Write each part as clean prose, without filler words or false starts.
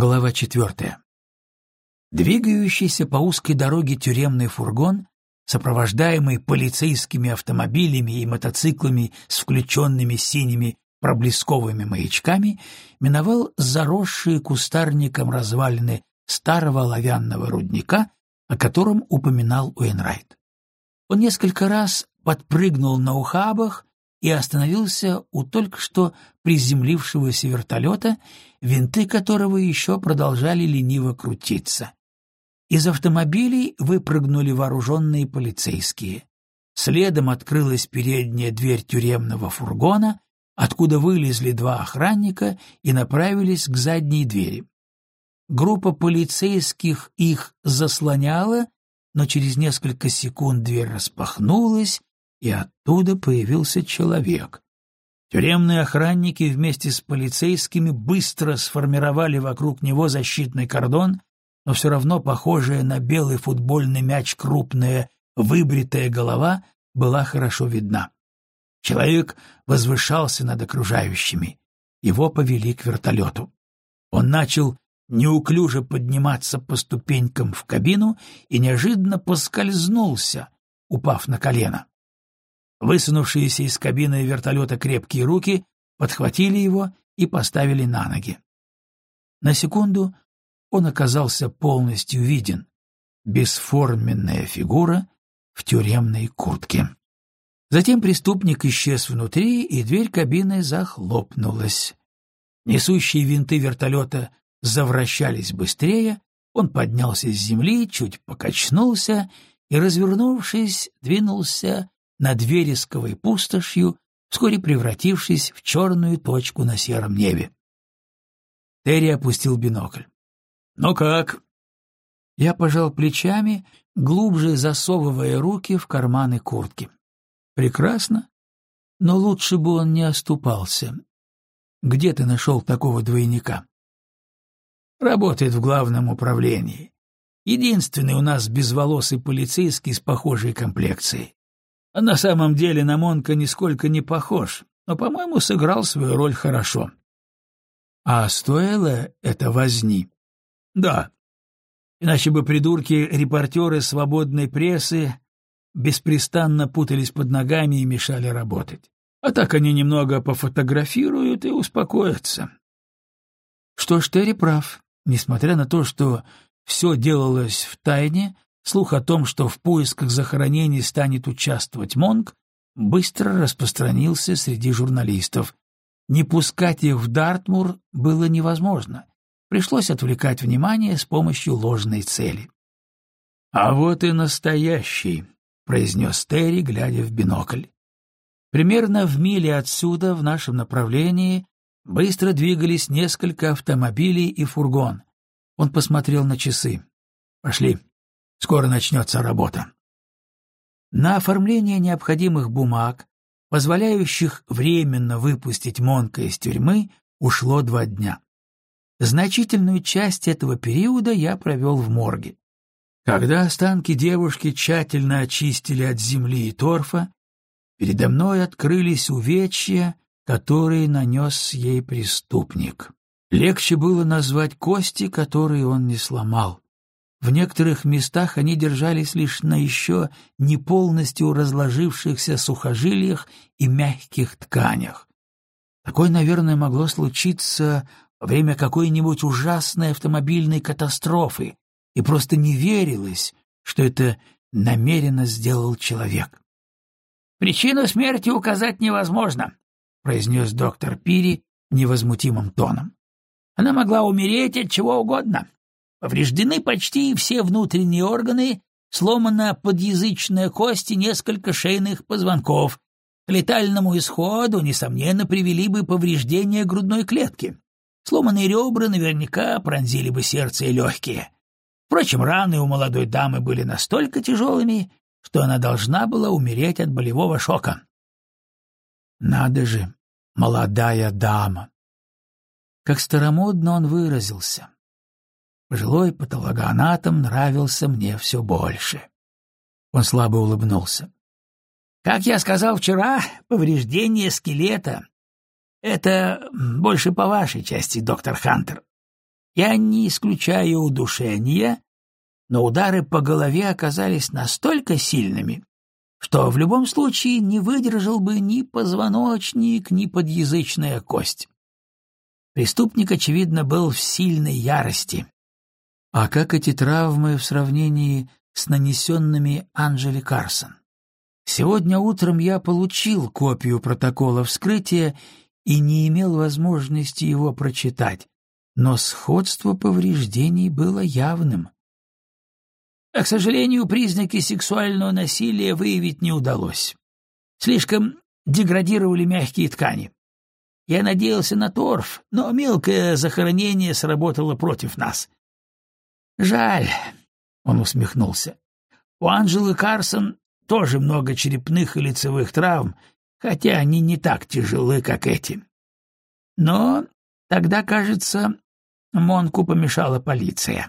Глава 4. Двигающийся по узкой дороге тюремный фургон, сопровождаемый полицейскими автомобилями и мотоциклами с включенными синими проблесковыми маячками, миновал заросшие кустарником развалины старого оловянного рудника, о котором упоминал Уэйнрайт. Он несколько раз подпрыгнул на ухабах и остановился у только что приземлившегося вертолета, винты которого еще продолжали лениво крутиться. Из автомобилей выпрыгнули вооруженные полицейские. Следом открылась передняя дверь тюремного фургона, откуда вылезли два охранника и направились к задней двери. Группа полицейских их заслоняла, но через несколько секунд дверь распахнулась, и оттуда появился человек. Тюремные охранники вместе с полицейскими быстро сформировали вокруг него защитный кордон, но все равно похожая на белый футбольный мяч крупная выбритая голова была хорошо видна. Человек возвышался над окружающими. Его повели к вертолету. Он начал неуклюже подниматься по ступенькам в кабину и неожиданно поскользнулся, упав на колено. Высунувшиеся из кабины вертолета крепкие руки подхватили его и поставили на ноги. На секунду он оказался полностью виден — бесформенная фигура в тюремной куртке. Затем преступник исчез внутри, и дверь кабины захлопнулась. Несущие винты вертолета завращались быстрее, он поднялся с земли, чуть покачнулся и, развернувшись, двинулся над вересковой пустошью, вскоре превратившись в черную точку на сером небе. Терри опустил бинокль. «Ну как?» Я пожал плечами, глубже засовывая руки в карманы куртки. «Прекрасно, но лучше бы он не оступался. Где ты нашел такого двойника?» «Работает в главном управлении. Единственный у нас безволосый полицейский с похожей комплекцией. А на самом деле на Монка нисколько не похож, но, по-моему, сыграл свою роль хорошо». «А стоило это возни?» «Да. Иначе бы придурки-репортеры свободной прессы беспрестанно путались под ногами и мешали работать. А так они немного пофотографируют и успокоятся». Что ж, Терри прав. Несмотря на то, что все делалось в тайне, слух о том, что в поисках захоронений станет участвовать Монк, быстро распространился среди журналистов. Не пускать их в Дартмур было невозможно. Пришлось отвлекать внимание с помощью ложной цели. «А вот и настоящий», — произнес Терри, глядя в бинокль. Примерно в миле отсюда, в нашем направлении, быстро двигались несколько автомобилей и фургон. Он посмотрел на часы. «Пошли, скоро начнется работа». На оформление необходимых бумаг, позволяющих временно выпустить Монка из тюрьмы, ушло 2 дня. Значительную часть этого периода я провел в морге. Когда останки девушки тщательно очистили от земли и торфа, передо мной открылись увечья, которые нанес ей преступник. Легче было назвать кости, которые он не сломал. В некоторых местах они держались лишь на еще не полностью разложившихся сухожилиях и мягких тканях. Такое, наверное, могло случиться во время какой-нибудь ужасной автомобильной катастрофы, и просто не верилось, что это намеренно сделал человек. «Причину смерти указать невозможно», — произнес доктор Пири невозмутимым тоном. «Она могла умереть от чего угодно. Повреждены почти все внутренние органы, сломана подъязычная кость и несколько шейных позвонков. К летальному исходу, несомненно, привели бы повреждения грудной клетки. Сломанные ребра наверняка пронзили бы сердце и легкие. Впрочем, раны у молодой дамы были настолько тяжелыми, что она должна была умереть от болевого шока». Надо же, молодая дама. Как старомодно он выразился. Пожилой патологоанатом нравился мне все больше. Он слабо улыбнулся. «Как я сказал вчера, повреждение скелета — это больше по вашей части, доктор Хантер. Я не исключаю удушения, но удары по голове оказались настолько сильными, что в любом случае не выдержал бы ни позвоночник, ни подъязычная кость. Преступник, очевидно, был в сильной ярости. А как эти травмы в сравнении с нанесенными Анджели Карсон? Сегодня утром я получил копию протокола вскрытия и не имел возможности его прочитать, но сходство повреждений было явным. К сожалению, признаки сексуального насилия выявить не удалось. Слишком деградировали мягкие ткани. Я надеялся на торф, но мелкое захоронение сработало против нас. Жаль, — он усмехнулся. У Анджелы Карсон тоже много черепных и лицевых травм, хотя они не так тяжелы, как эти. Но тогда, кажется, Монку помешала полиция.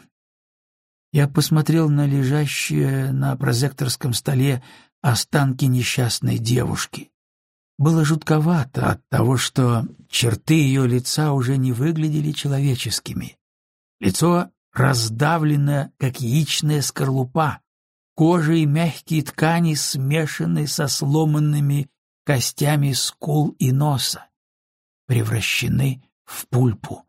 Я посмотрел на лежащие на прозекторском столе останки несчастной девушки. Было жутковато от того, что черты ее лица уже не выглядели человеческими. Лицо раздавлено, как яичная скорлупа, кожа и мягкие ткани смешаны со сломанными костями скул и носа, превращены в пульпу.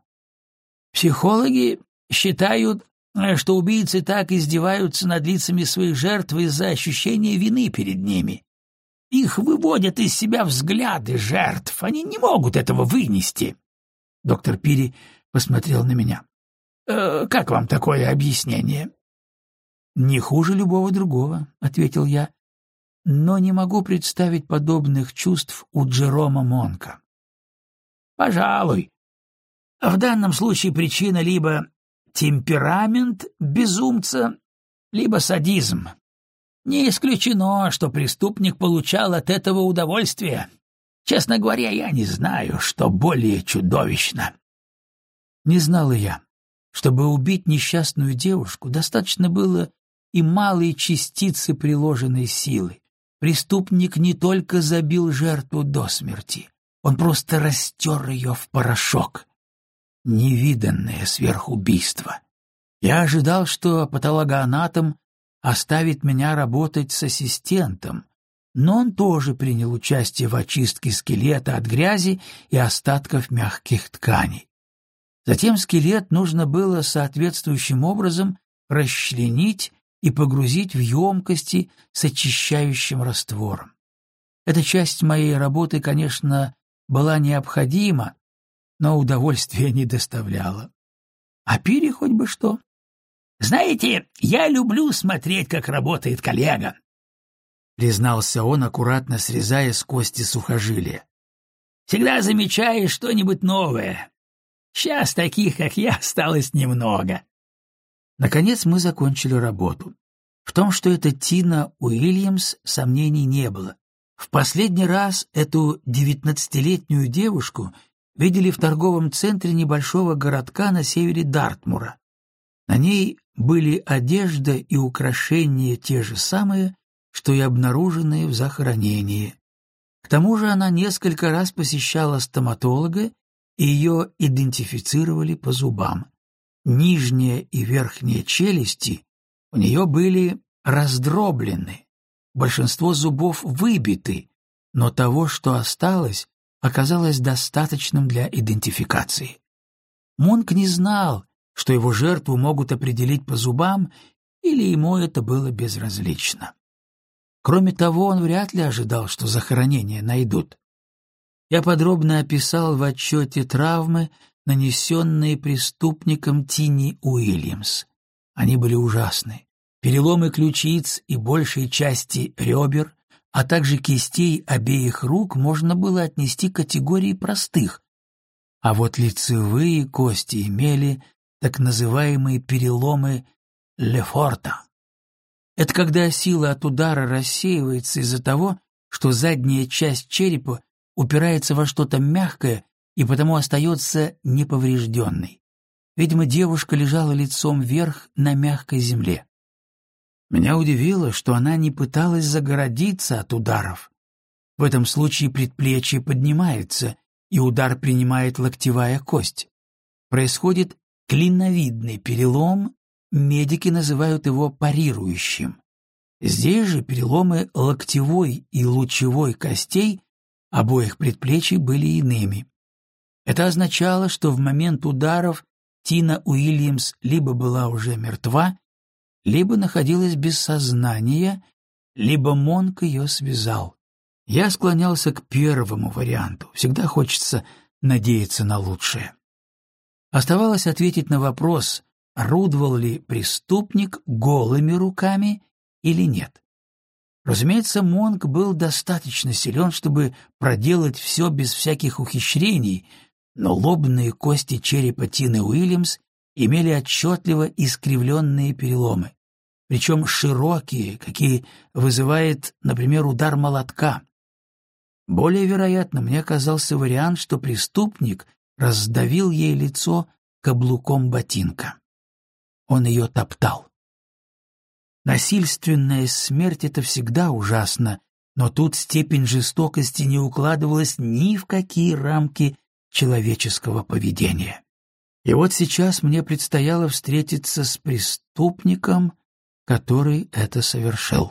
Психологи считают, что убийцы так издеваются над лицами своих жертв из-за ощущения вины перед ними. Их выводят из себя взгляды жертв, они не могут этого вынести. Доктор Пири посмотрел на меня. Как вам такое объяснение? Не хуже любого другого, ответил я, но не могу представить подобных чувств у Джерома Монка. Пожалуй. В данном случае причина либо темперамент безумца, либо садизм. Не исключено, что преступник получал от этого удовольствие. Честно говоря, я не знаю, что более чудовищно. Не знал и я. Чтобы убить несчастную девушку, достаточно было и малой частицы приложенной силы. Преступник не только забил жертву до смерти, он просто растер ее в порошок. Невиданное сверхубийство. Я ожидал, что патологоанатом оставит меня работать с ассистентом, но он тоже принял участие в очистке скелета от грязи и остатков мягких тканей. Затем скелет нужно было соответствующим образом расчленить и погрузить в емкости с очищающим раствором. Эта часть моей работы, конечно, была необходима, но удовольствия не доставляла. А Пири хоть бы что. «Знаете, я люблю смотреть, как работает коллега», — признался он, аккуратно срезая с кости сухожилия. «Всегда замечаешь что-нибудь новое. Сейчас таких, как я, осталось немного». Наконец мы закончили работу. В том, что это Тина Уильямс, сомнений не было. В последний раз эту 19-летнюю девушку видели в торговом центре небольшого городка на севере Дартмура. На ней были одежда и украшения те же самые, что и обнаруженные в захоронении. К тому же она несколько раз посещала стоматолога, и ее идентифицировали по зубам. Нижняя и верхняя челюсти у нее были раздроблены, большинство зубов выбиты, но того, что осталось, оказалось достаточным для идентификации. Монк не знал, что его жертву могут определить по зубам, или ему это было безразлично. Кроме того, он вряд ли ожидал, что захоронение найдут. Я подробно описал в отчете травмы, нанесенные преступником Тини Уильямс. Они были ужасны. Переломы ключиц и большей части ребер, а также кистей обеих рук можно было отнести к категории простых, а вот лицевые кости имели так называемые переломы Лефорта. Это когда сила от удара рассеивается из-за того, что задняя часть черепа упирается во что-то мягкое и потому остается неповрежденной. Видимо, девушка лежала лицом вверх на мягкой земле. Меня удивило, что она не пыталась загородиться от ударов. В этом случае предплечье поднимается, и удар принимает локтевая кость. Происходит клиновидный перелом, медики называют его парирующим. Здесь же переломы локтевой и лучевой костей обоих предплечий были иными. Это означало, что в момент ударов Тина Уильямс либо была уже мертва, либо находилась без сознания, либо Монк ее связал. Я склонялся к первому варианту. Всегда хочется надеяться на лучшее. Оставалось ответить на вопрос, орудовал ли преступник голыми руками или нет. Разумеется, Монк был достаточно силен, чтобы проделать все без всяких ухищрений, но лобные кости черепа Тины Уильямс имели отчетливо искривленные переломы, причем широкие, какие вызывает, например, удар молотка. Более вероятно, мне казался вариант, что преступник раздавил ей лицо каблуком ботинка. Он ее топтал. Насильственная смерть — это всегда ужасно, но тут степень жестокости не укладывалась ни в какие рамки человеческого поведения. И вот сейчас мне предстояло встретиться с преступником, который это совершил.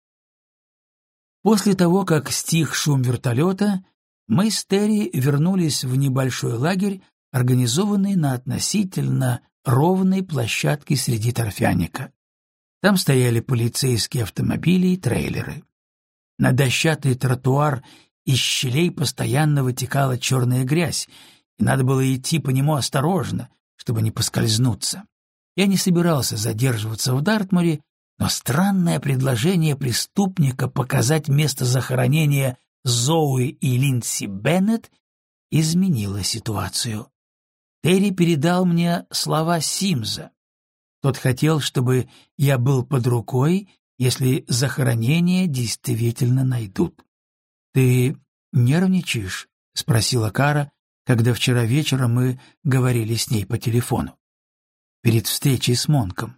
После того, как стих шум вертолета, мы с Терри вернулись в небольшой лагерь, организованный на относительно ровной площадке среди торфяника. Там стояли полицейские автомобили и трейлеры. На дощатый тротуар из щелей постоянно вытекала черная грязь, и надо было идти по нему осторожно, чтобы не поскользнуться. Я не собирался задерживаться в Дартмуре, но странное предложение преступника показать место захоронения Зои и Линдси Беннет изменило ситуацию. Терри передал мне слова Симза. Тот хотел, чтобы я был под рукой, если захоронение действительно найдут. — Ты нервничаешь? — спросила Кара, когда вчера вечером мы говорили с ней по телефону. Перед встречей с Монком.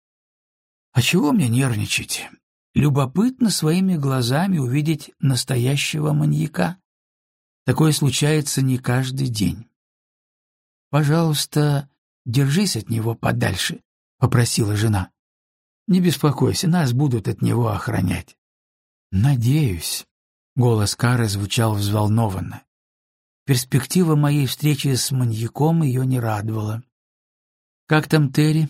— А чего мне нервничать? Любопытно своими глазами увидеть настоящего маньяка. Такое случается не каждый день. — Пожалуйста, держись от него подальше, — попросила жена. — Не беспокойся, нас будут от него охранять. — Надеюсь. Голос Кары звучал взволнованно. Перспектива моей встречи с маньяком ее не радовала. — Как там Терри?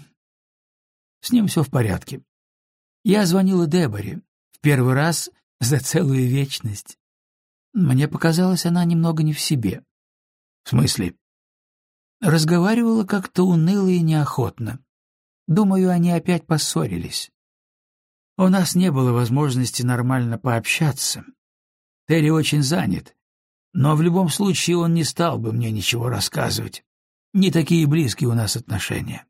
— С ним все в порядке. Я звонила Деборе в первый раз за целую вечность. Мне показалось, она немного не в себе. — В смысле? Разговаривала как-то уныло и неохотно. Думаю, они опять поссорились. У нас не было возможности нормально пообщаться. Терри очень занят, но в любом случае он не стал бы мне ничего рассказывать. Не такие близкие у нас отношения.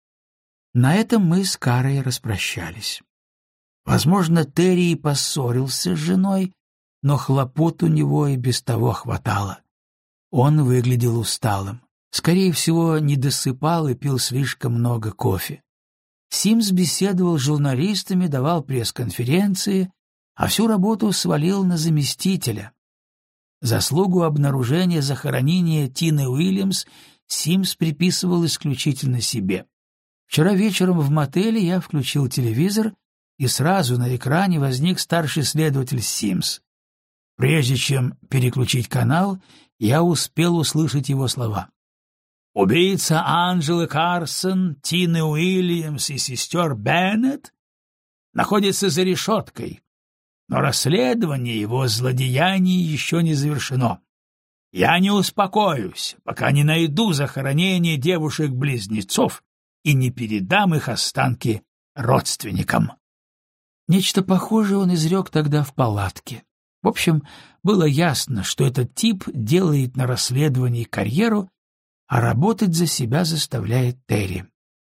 На этом мы с Карой распрощались. Возможно, Терри и поссорился с женой, но хлопот у него и без того хватало. Он выглядел усталым. Скорее всего, не досыпал и пил слишком много кофе. Симс беседовал с журналистами, давал пресс-конференции, а всю работу свалил на заместителя. Заслугу обнаружения захоронения Тины Уильямс Симс приписывал исключительно себе. Вчера вечером в мотеле я включил телевизор, и сразу на экране возник старший следователь Симс. Прежде чем переключить канал, я успел услышать его слова. «Убийца Анджелы Карсон, Тины Уильямс и сестер Беннет находится за решеткой, но расследование его злодеяний еще не завершено. Я не успокоюсь, пока не найду захоронение девушек-близнецов и не передам их останки родственникам». Нечто похожее он изрек тогда в палатке. В общем, было ясно, что этот тип делает на расследовании карьеру, а работать за себя заставляет Терри.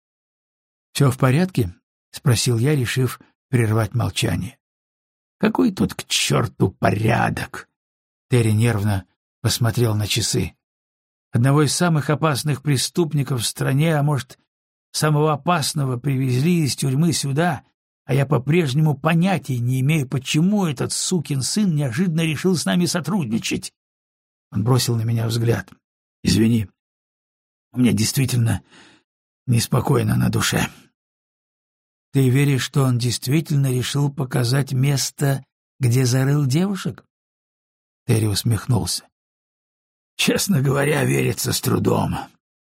«Все в порядке?» — спросил я, решив прервать молчание. «Какой тут к черту порядок?» Терри нервно посмотрел на часы. «Одного из самых опасных преступников в стране, а может, самого опасного, привезли из тюрьмы сюда, а я по-прежнему понятия не имею, почему этот сукин сын неожиданно решил с нами сотрудничать». Он бросил на меня взгляд. «Извини, у меня действительно неспокойно на душе. Ты веришь, что он действительно решил показать место, где зарыл девушек? Терри усмехнулся. Честно говоря, верится с трудом.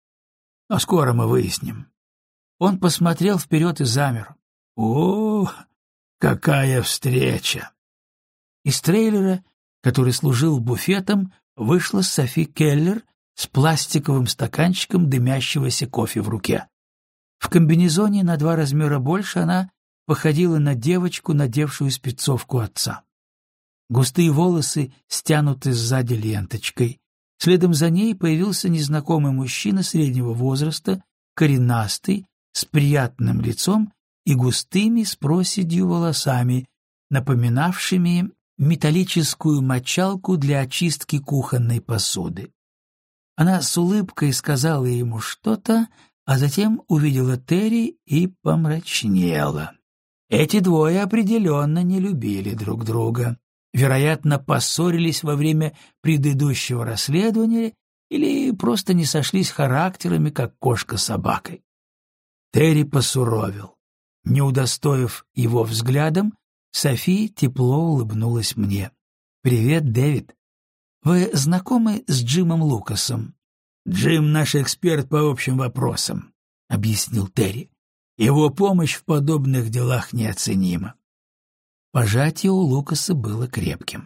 Но скоро мы выясним. Он посмотрел вперед и замер. О, какая встреча! Из трейлера, который служил буфетом, вышла Софи Келлер с пластиковым стаканчиком дымящегося кофе в руке. В комбинезоне на 2 размера больше она походила на девочку, надевшую спецовку отца. Густые волосы стянуты сзади ленточкой. Следом за ней появился незнакомый мужчина среднего возраста, коренастый, с приятным лицом и густыми с проседью волосами, напоминавшими металлическую мочалку для очистки кухонной посуды. Она с улыбкой сказала ему что-то, а затем увидела Терри и помрачнела. Эти двое определенно не любили друг друга. Вероятно, поссорились во время предыдущего расследования или просто не сошлись характерами, как кошка с собакой. Терри посуровил. Не удостоив его взглядом, Софи тепло улыбнулась мне. «Привет, Дэвид. Вы знакомы с Джимом Лукасом?» «Джим — наш эксперт по общим вопросам», — объяснил Терри. «Его помощь в подобных делах неоценима». Пожатие у Лукаса было крепким.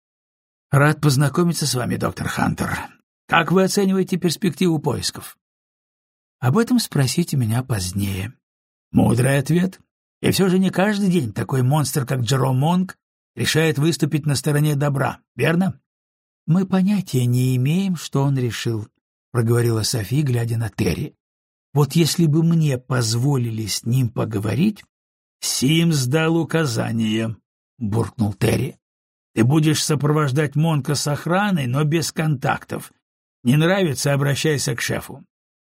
«Рад познакомиться с вами, доктор Хантер. Как вы оцениваете перспективу поисков?» «Об этом спросите меня позднее». Мудрый ответ. И все же не каждый день такой монстр, как Джером Монк, решает выступить на стороне добра, верно? «Мы понятия не имеем, что он решил», — проговорила Софи, глядя на Терри. «Вот если бы мне позволили с ним поговорить...» «Симс дал указание», — буркнул Терри. «Ты будешь сопровождать Монка с охраной, но без контактов. Не нравится — обращайся к шефу».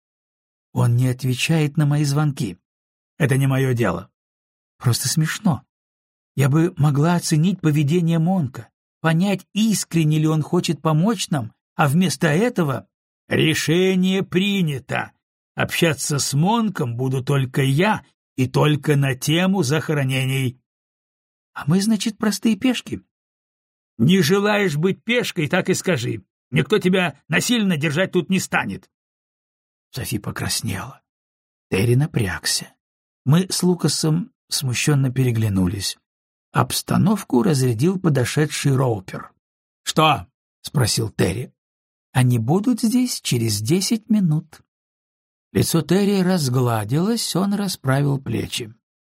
«Он не отвечает на мои звонки». «Это не мое дело». «Просто смешно. Я бы могла оценить поведение Монка, понять, искренне ли он хочет помочь нам, а вместо этого...» «Решение принято. Общаться с Монком буду только я и только на тему захоронений». «А мы, значит, простые пешки?» «Не желаешь быть пешкой, так и скажи. Никто тебя насильно держать тут не станет». Софи покраснела. Терри напрягся. Мы с Лукасом смущенно переглянулись. Обстановку разрядил подошедший Роупер. «Что?» — спросил Терри. «Они будут здесь через 10 минут». Лицо Терри разгладилось, он расправил плечи.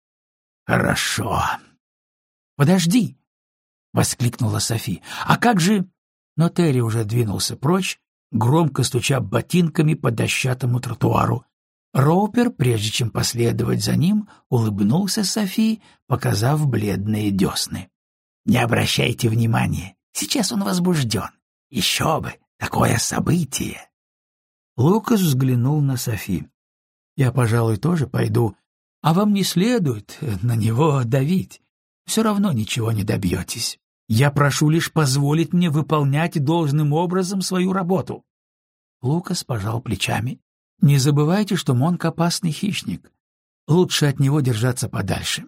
«Хорошо». «Подожди!» — воскликнула Софи. «А как же...» Но Терри уже двинулся прочь, громко стуча ботинками по дощатому тротуару. Роупер, прежде чем последовать за ним, улыбнулся Софи, показав бледные десны. «Не обращайте внимания, сейчас он возбужден. Еще бы, такое событие!» Лукас взглянул на Софи. «Я, пожалуй, тоже пойду, а вам не следует на него давить. Все равно ничего не добьетесь. Я прошу лишь позволить мне выполнять должным образом свою работу». Лукас пожал плечами. «Не забывайте, что Монк — опасный хищник. Лучше от него держаться подальше».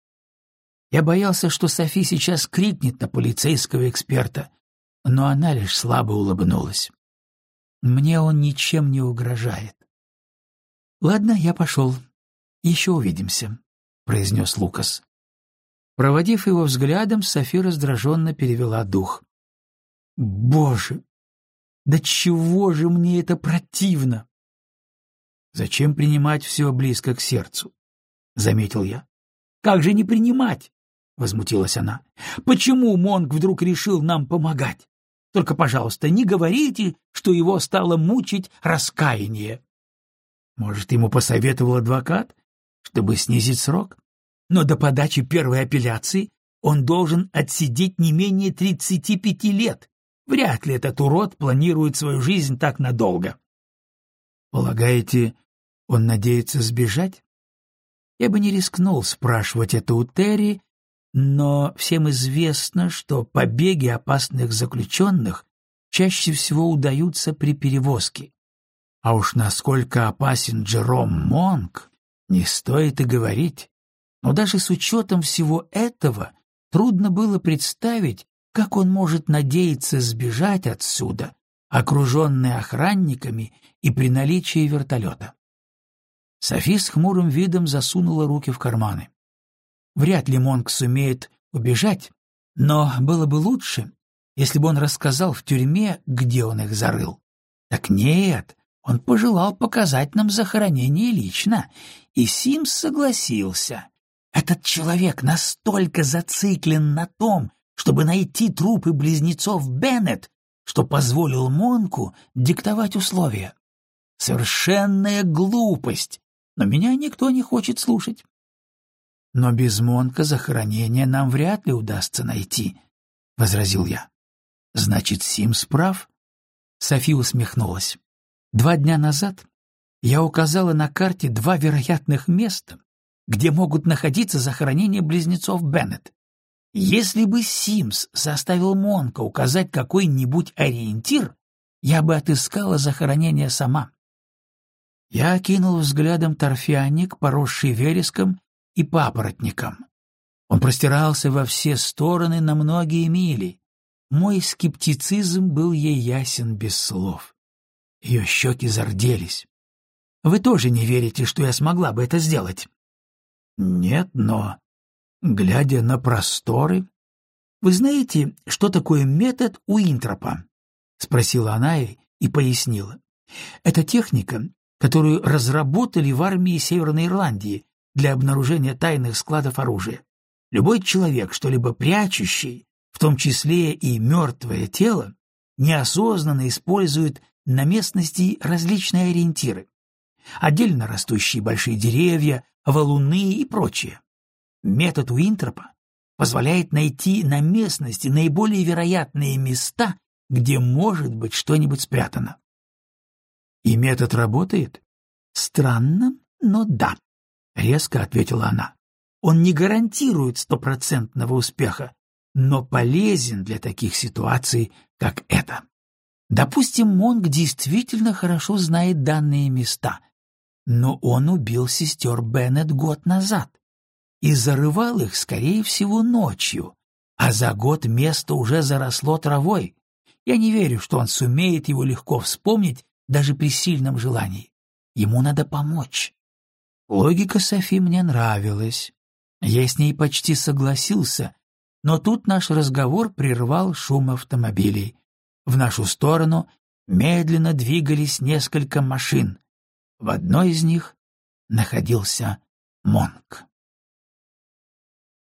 Я боялся, что Софи сейчас крикнет на полицейского эксперта, но она лишь слабо улыбнулась. Мне он ничем не угрожает. «Ладно, я пошел. Еще увидимся», — произнес Лукас. Проводив его взглядом, Софи раздраженно перевела дух. «Боже, да чего же мне это противно!» «Зачем принимать все близко к сердцу?» — заметил я. «Как же не принимать?» — возмутилась она. «Почему Монк вдруг решил нам помогать? Только, пожалуйста, не говорите, что его стало мучить раскаяние». «Может, ему посоветовал адвокат, чтобы снизить срок? Но до подачи первой апелляции он должен отсидеть не менее 35 лет. Вряд ли этот урод планирует свою жизнь так надолго». «Полагаете, он надеется сбежать?» Я бы не рискнул спрашивать это у Терри, но всем известно, что побеги опасных заключенных чаще всего удаются при перевозке. А уж насколько опасен Джером Монк, не стоит и говорить. Но даже с учетом всего этого трудно было представить, как он может надеяться сбежать отсюда, окруженный охранниками и при наличии вертолета. Софи с хмурым видом засунула руки в карманы. Вряд ли Монк сумеет убежать, но было бы лучше, если бы он рассказал в тюрьме, где он их зарыл. Так нет, он пожелал показать нам захоронение лично, и Симс согласился. Этот человек настолько зациклен на том, чтобы найти трупы близнецов Беннет, что позволил Монку диктовать условия. Совершенная глупость, но меня никто не хочет слушать. Но без Монка захоронение нам вряд ли удастся найти, — возразил я. Значит, Симс прав? Софи усмехнулась. 2 дня назад я указала на карте 2 вероятных места, где могут находиться захоронения близнецов Беннет. Если бы Симс заставил Монка указать какой-нибудь ориентир, я бы отыскала захоронение сама. Я окинул взглядом торфяник, поросший вереском и папоротником. Он простирался во все стороны на многие мили. Мой скептицизм был ей ясен без слов. Ее щеки зарделись. Вы тоже не верите, что я смогла бы это сделать? Нет, но, глядя на просторы... Вы знаете, что такое метод Уинтропа? Спросила она и пояснила. Это техника, которую разработали в армии Северной Ирландии для обнаружения тайных складов оружия. Любой человек, что-либо прячущий, в том числе и мертвое тело, неосознанно использует на местности различные ориентиры. Отдельно растущие большие деревья, валуны и прочее. Метод Уинтропа позволяет найти на местности наиболее вероятные места, где может быть что-нибудь спрятано. И метод работает? Странно, но да, — резко ответила она. Он не гарантирует 100% успеха, но полезен для таких ситуаций, как эта. Допустим, Монк действительно хорошо знает данные места, но он убил сестер Беннет год назад и зарывал их, скорее всего, ночью, а за год место уже заросло травой. Я не верю, что он сумеет его легко вспомнить даже при сильном желании. Ему надо помочь. Логика Софи мне нравилась. Я с ней почти согласился, но тут наш разговор прервал шум автомобилей. В нашу сторону медленно двигались несколько машин. В одной из них находился Монк.